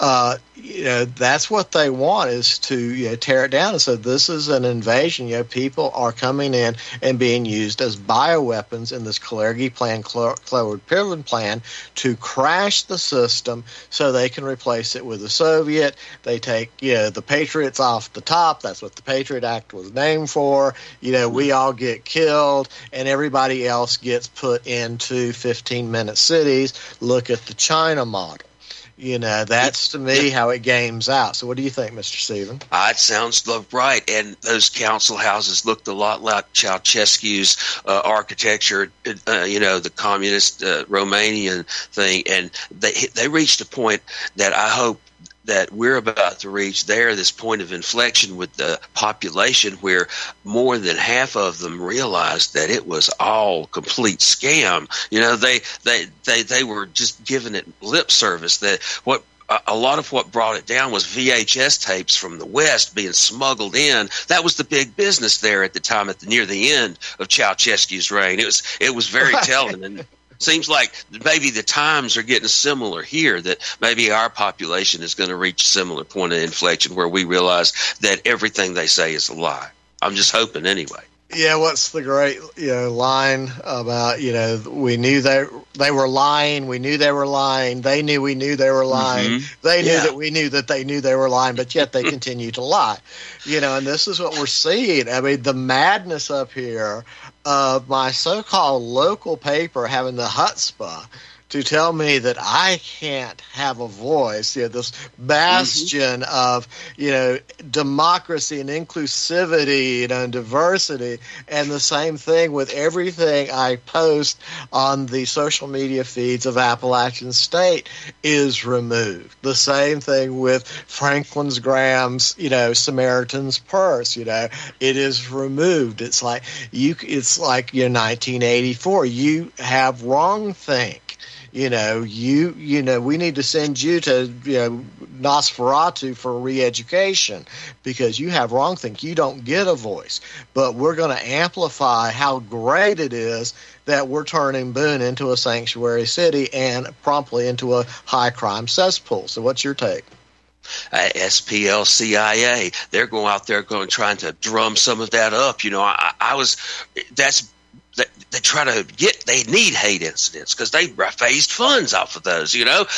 That's what they want, is to tear it down. And so this is an invasion. People are coming in and being used as bioweapons in this Kalergi plan, Cloward-Pirlin plan, to crash the system so they can replace it with the Soviet. They take the Patriots off the top. That's what the Patriot Act was named for. We all get killed, and everybody else gets put into 15-minute cities. Look at the China model. That's to me how it games out. So what do you think, Mr. Stephen? It sounds right. And those council houses looked a lot like Ceausescu's architecture, the communist Romanian thing. And they reached a point that I hope that we're about to reach this point of inflection with the population, where more than half of them realized that it was all complete scam. They were just giving it lip service. That a lot of what brought it down was VHS tapes from the West being smuggled in. That was the big business there at the time, near the end of Ceausescu's reign. It was very telling. And seems like maybe the times are getting similar here, that maybe our population is going to reach a similar point of inflection where we realize that everything they say is a lie. I'm just hoping anyway. Yeah, what's the great line about, we knew they were lying, we knew they were lying, they knew we knew they were lying, they knew that we knew that they knew they were lying, but yet they continue to lie. And this is what we're seeing. I mean, the madness up here of my so-called local paper having the chutzpah to tell me that I can't have a voice, this bastion of, democracy and inclusivity, and diversity, and the same thing with everything I post on the social media feeds of Appalachian State is removed. The same thing with Franklin's Graham's, Samaritan's Purse, it is removed. It's like it's like 1984. You have wrongthink. We need to send you to Nosferatu for re-education because you have wrongthink. You don't get a voice. But we're going to amplify how great it is that we're turning Boone into a sanctuary city and promptly into a high-crime cesspool. So what's your take? SPLCIA, they're going out there trying to drum some of that up. They need hate incidents because they raised funds off of those.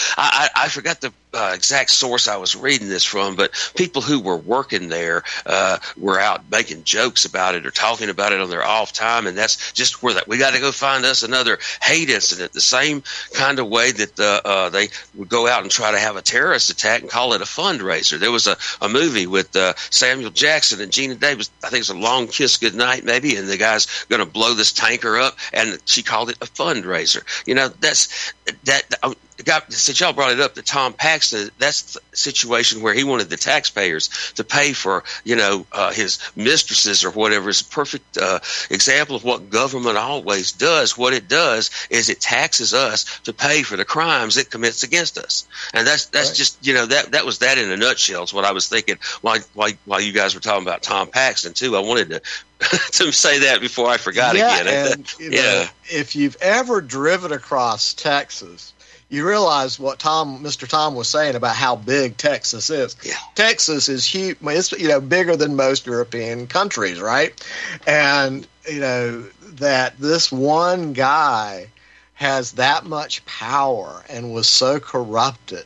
I forgot the exact source I was reading this from, but people who were working there were out making jokes about it or talking about it on their off time, and that's just where we got to go find us another hate incident. The same kind of way that they would go out and try to have a terrorist attack and call it a fundraiser. There was a movie with Samuel Jackson and Gina Davis. I think it's A Long Kiss Goodnight, maybe, and the guy's going to blow this tanker up, and she called it a fundraiser. That's that. Since y'all brought it up, that Tom Paxton, that's the situation where he wanted the taxpayers to pay for, his mistresses or whatever. It's a perfect example of what government always does. What it does is it taxes us to pay for the crimes it commits against us. And that's right. Just, that was that in a nutshell is what I was thinking while you guys were talking about Tom Paxton, too. I wanted to say that before I forgot again. And, if you've ever driven across Texas, you realize what Mr. Tom was saying about how big Texas is. Yeah. Texas is huge. It's bigger than most European countries, right? And that this one guy has that much power and was so corrupted.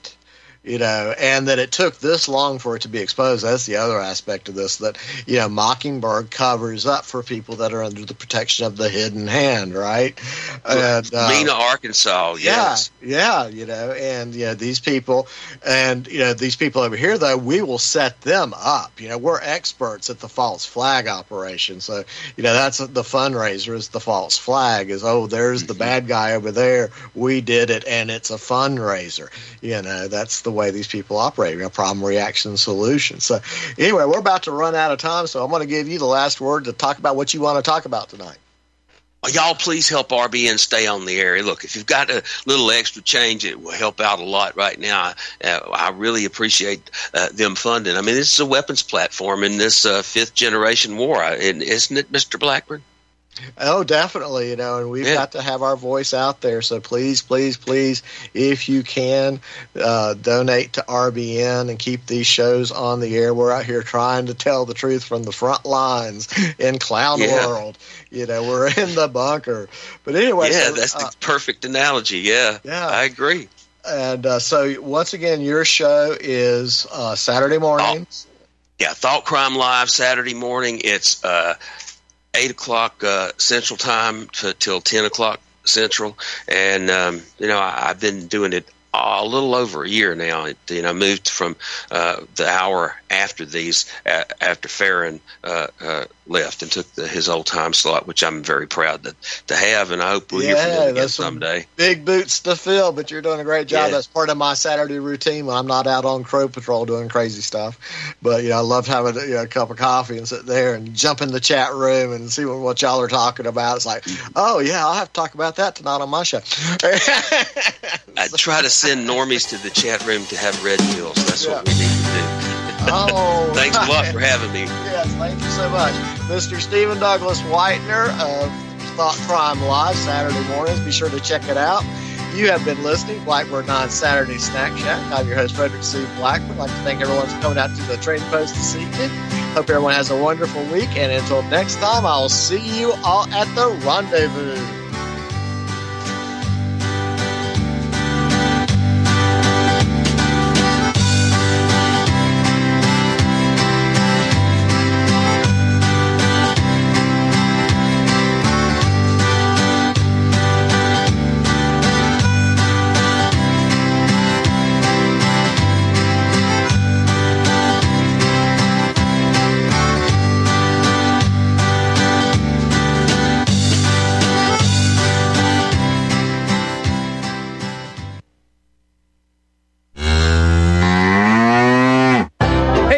And that it took this long for it to be exposed. That's the other aspect of this, that, Mockingbird covers up for people that are under the protection of the hidden hand, right? And, Mena, Arkansas, yes. Yeah, and, these people, these people over here, though, we will set them up. We're experts at the false flag operation. So, that's the fundraiser is the false flag is, there's the bad guy over there. We did it, and it's a fundraiser. That's the way these people operate, problem, reaction, solution. So anyway, we're about to run out of time, so I'm going to give you the last word to talk about what you want to talk about tonight. Y'all please help RBN stay on the air. Look, if you've got a little extra change, it will help out a lot right now. I really appreciate them funding. I mean, this is a weapons platform in this fifth generation war, isn't it, Mr. Blackburn? Oh, definitely, and we've got to have our voice out there. So please, please, please, if you can, donate to RBN and keep these shows on the air. We're out here trying to tell the truth from the front lines in clown world. We're in the bunker. But anyway. Yeah, that's the perfect analogy. Yeah, I agree. And so once again, your show is Saturday mornings. Thought Crime Live, Saturday morning. It's 8 o'clock Central Time till 10 o'clock Central. And, I've been doing it a little over a year now. Moved from the hour after these, after Farron left and took his old time slot, which I'm very proud to have, and I hope we'll hear from him again someday. Big boots to fill, but you're doing a great job. That's part of my Saturday routine when I'm not out on Crow Patrol doing crazy stuff. But I love having a cup of coffee and sit there and jump in the chat room and see what y'all are talking about. It's like, I'll have to talk about that tonight on my show. I try to send normies to the chat room to have red pills. That's what we need to do. Thanks a lot for having me. Yes, thank you so much. Mr. Stephen Douglas Whitener of Thought Crime Live, Saturday mornings. Be sure to check it out. You have been listening to Blackbird 9 Saturday Snack Shack. I'm your host, Frederick C. Blackburn. I'd like to thank everyone for coming out to the Trading Post this evening. Hope everyone has a wonderful week. And until next time, I'll see you all at the rendezvous.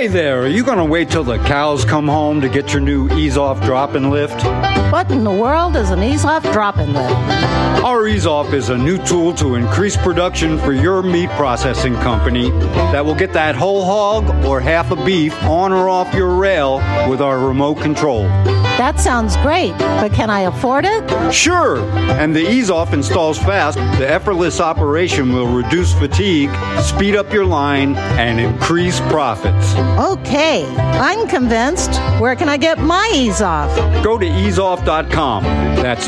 there, are you going to wait till the cows come home to get your new Ease-Off drop-and lift? What in the world is an Ease-Off drop-and lift? Our Ease-Off is a new tool to increase production for your meat processing company that will get that whole hog or half a beef on or off your rail with our remote control. That sounds great, but can I afford it? Sure, and the Ease-Off installs fast. The effortless operation will reduce fatigue, speed up your line, and increase profits. Okay, I'm convinced. Where can I get my Ease-Off? Go to easeoff.com. That's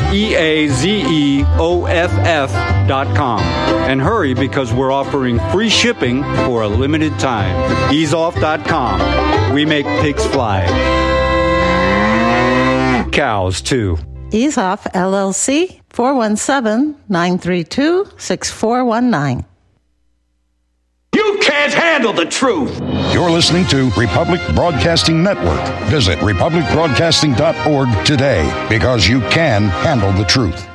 EAZEOFF.com. And hurry because we're offering free shipping for a limited time. Easeoff.com. We make pigs fly. Cows, too. Ease-Off, LLC, 417-932-6419. You can't handle the truth. You're listening to Republic Broadcasting Network. Visit republicbroadcasting.org today because you can handle the truth.